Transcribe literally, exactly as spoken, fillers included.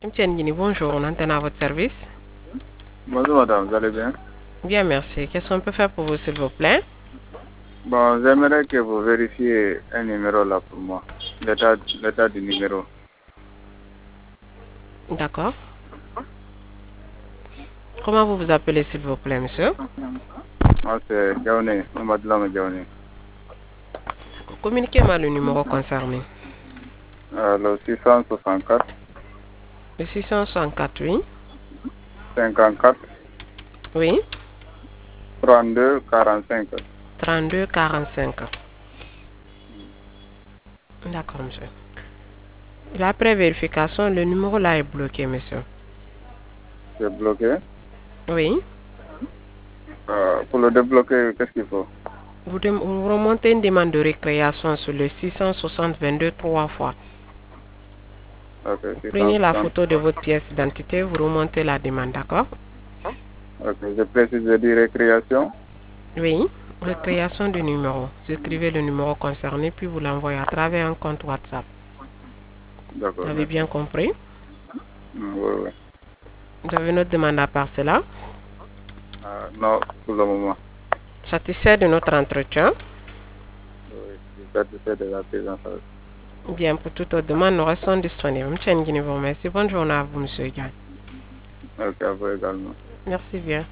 Monsieur Nguini, bonjour, on antenne à votre service. Bonjour madame, vous allez bien? Bien, merci. Qu'est-ce qu'on peut faire pour vous, s'il vous plaît? Bon, j'aimerais que vous vérifiez un numéro là pour moi, l'état l'état du numéro. D'accord. Comment vous vous appelez, s'il vous plaît, monsieur? Moi c'est Diaoné, Mamadou Lama Diaoné. Communiquez-moi le numéro concerné. Euh, le six cent soixante-quatre, Le six cent soixante-quatre, oui. cinquante-quatre, Oui. trente-deux, quarante-cinq. trente-deux quarante-cinq. D'accord, monsieur. Et après vérification, le numéro là est bloqué, monsieur. C'est bloqué. Oui. Euh, pour le débloquer, qu'est-ce qu'il faut? Vous, dem- vous remontez une demande de récréation sur le six cent soixante vingt-deux trois fois. Ok, Vous prenez la six cent soixante. photo de votre pièce d'identité, vous remontez la demande, d'accord? Ok, je précise, je dis récréation. Oui. Récréation du numéro. Vous écrivez le numéro concerné, puis vous l'envoyez à travers un compte WhatsApp. Vous D'accord, avez merci. bien compris? Mm, oui, oui. Vous avez une autre demande à part cela? Euh, non, pour le moment. Satisfait de notre entretien? Oui, je suis satisfait de la prise en charge. Bien, pour toute autre demande, nous restons disponibles. Monsieur Nguini vous remercie. Bonne journée à vous, monsieur Gagne. Ok, à vous également. Merci bien.